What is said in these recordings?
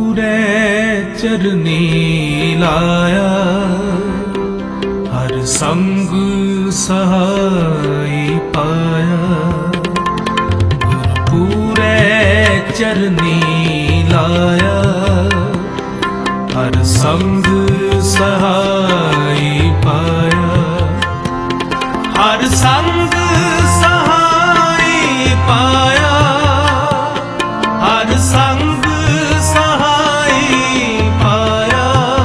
पूरे चरनी लाया, हर संग सहाय पाया। गुर पूरे चरनी लाया, हर संग सहाय पाया। हर संग सहाय पाया, हर संग सहाय पाया।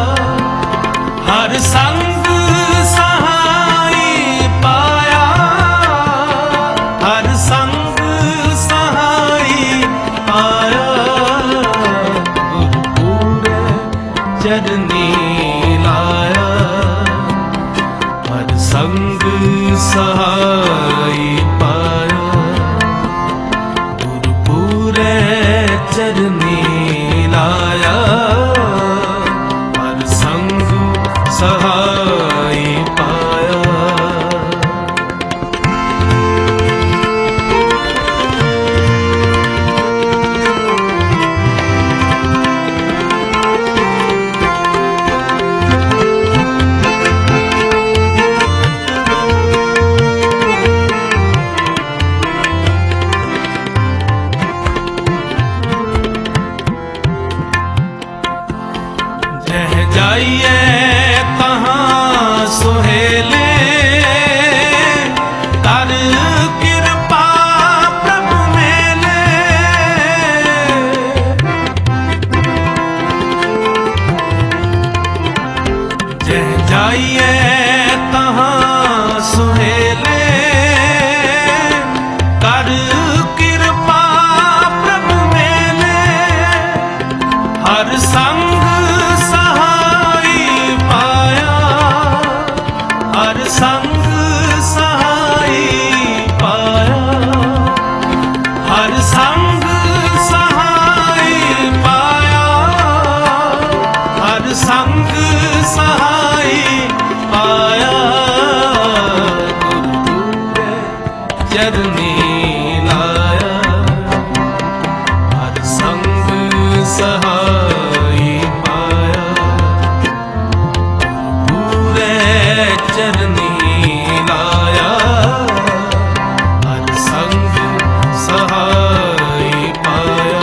हर संग सहाय पाया, हर संग सहाय पाया। गुर पूरे चरनी लाया, हर संग सहाय पाया। गुर पूरे चरनी लाया, हर संग सहाय पाया। जह जाइए तहाँ सुहेले, कर कृपा प्रभु मेले। जह जाइए तहाँ सुहेले, कर कृपा प्रभु मेले। हर संग सहाय पाया, हर संग सहाय पाया। हर संग सहाय पाया, हर संग सहाय पाया। गुर पूरे चरनी लाया, हर संग सहाय पाया। पूरे चरनी लाया, हर संग सहाय पाया।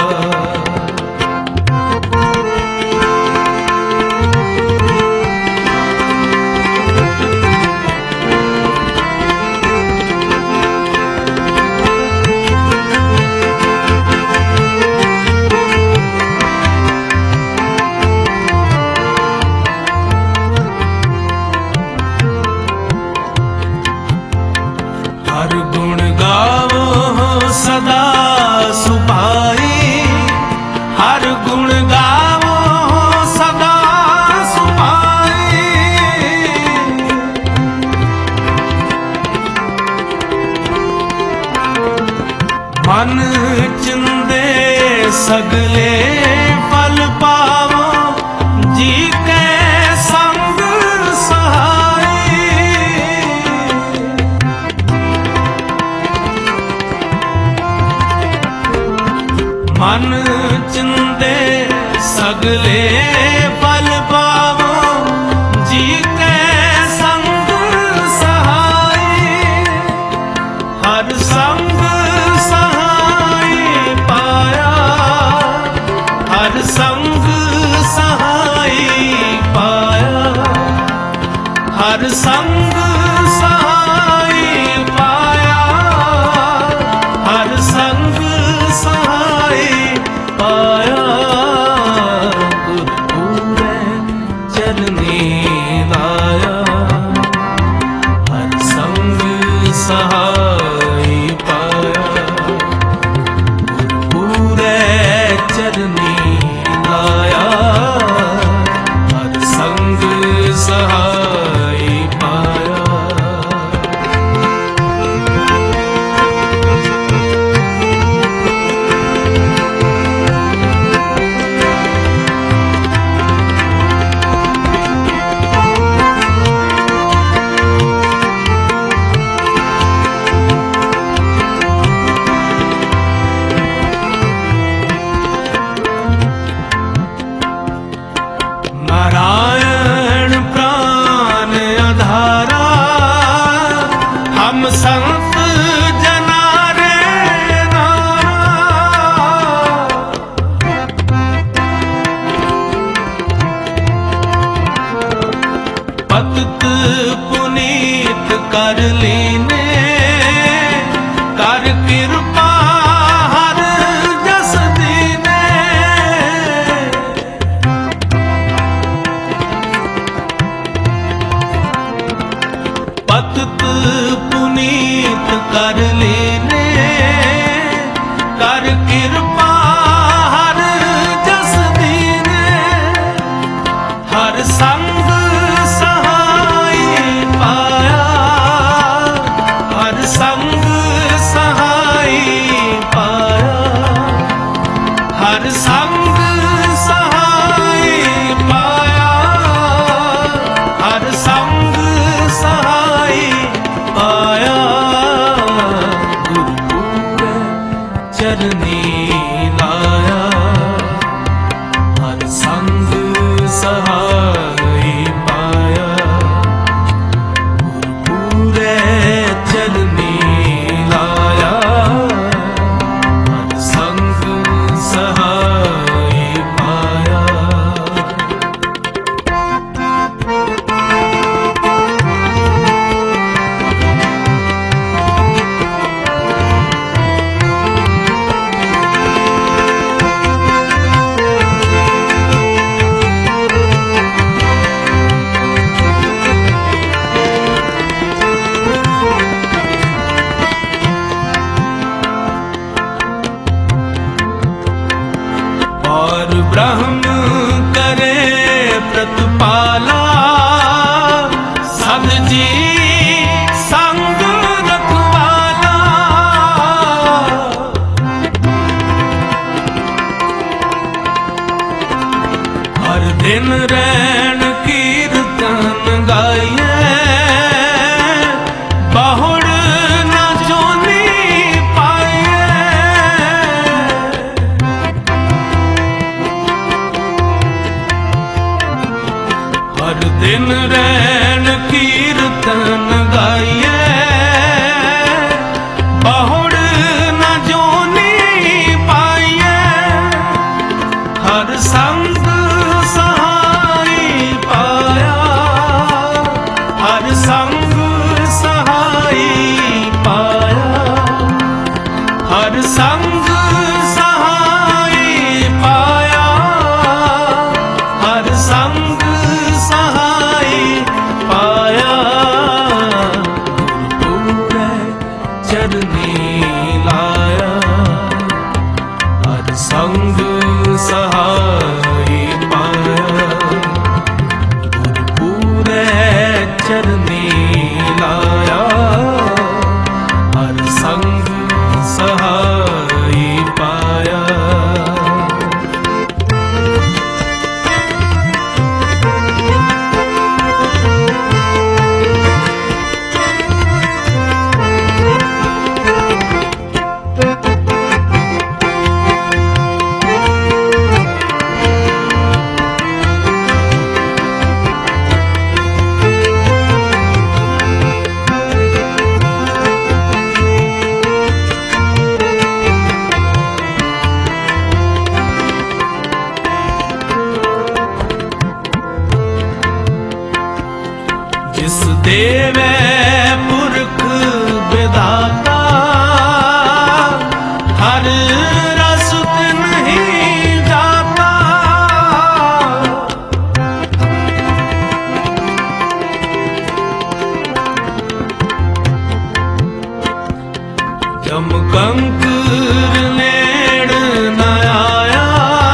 हर गुण गावो सदा सुभाई, हर गुण गावो सदा सुभाई। मन चिंदे सगले फल पावो, जी के संग सहाय। मन चिंदे सगले फल पावो, जी के संग सहाय। हर संग सहाय पाया, हर संग सहाय पाया। हर संग सहाय पाया, हर संग सहाय पाया। गुर पूरे चरनी लाया, हर संग सहाय पाया। गुर पूरे चरनी लाया, हर संग सहाय पाया। ਕਰ ਲੀਨੇ, ਕਰ ਕਿਰਪਾ ਹਰ ਜਸ ਦੀਨੇ। ਪਤਿਤ ਪੁਨੀਤ ਕਰ ਲੀਨੇ, ਕਰ ਕਿਰਪਾ ਹਰ ਜਸ ਦੀਨੇ। ਹਰ ਸੰਗ ਸਹਾਈ ਪਾਇਆ, ਹਰ ਸੰਗ ਸਹਾਈ ਪਾਇਆ, ਹਰ ਸੰਗ ਸਹਾਈ ਪਾਇਆ, ਹਰ ਸੰਗ ਸਹਾਈ ਪਾਇਆ। ਗੁਰੂ ਚਰਨੀ ਲਾਇਆ, ਹਰ ਸੰਗ ਸਹਾਈ ਪਾਇਆ। ਗੁਰਪੂਰੇ ਚਰਨੀ ਲਾਇਆ, ਹਰ ਸੰਗ ਸਹਾਈ ਪਾਇਆ। और ब्रह्म करे प्रतिपाला, सद जी संग रखवाला। हर दिन रैन कीर्तन गाइए, बहुड़ न जोनी पाइए। हर दिन रैन कीर्तन गाइए, बहुड़ न जोनी पाइए। हर संग सहाई पाया, हर संग सहाई पाया, हर संग सहाई पाया, हर संग सहाई पाया। गुरपूरे चरनी लाया, हर संग सहाई पाया। गुरपूरे चरनी लाया, हर संग सहाई पाया। जिस देवे पुरख विधाता, हर रस नहीं जाता। जम कंकर नेड़ न आया,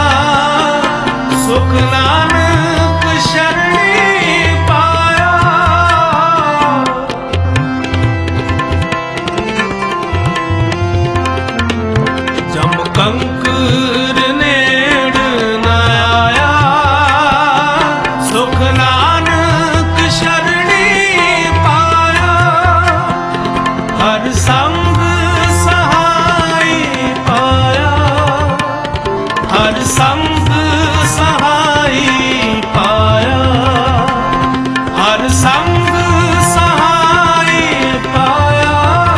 सुख नानक शरणी पाया। जम कंकर नेड़ न आया, सुख नानक शरणी पाया। हर संग सहाई पाया, हर संग सहाई पाया, हर संग सहाई पाया,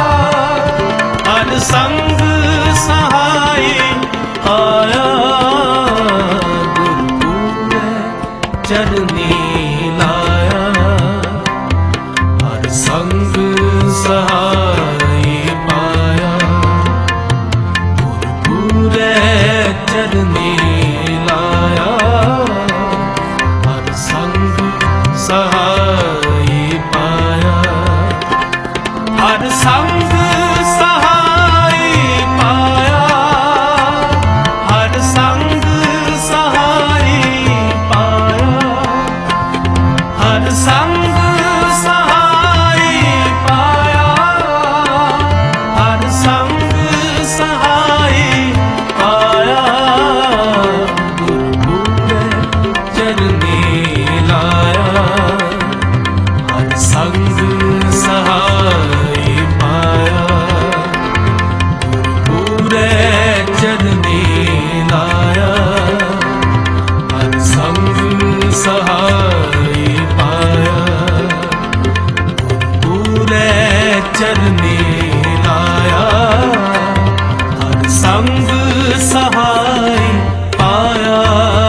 हर संग सहाई पाया। गुरपूरे चरनी लाया, हर संग ਸੰਗ ਸਹਾਈ ਪਾਇਆ।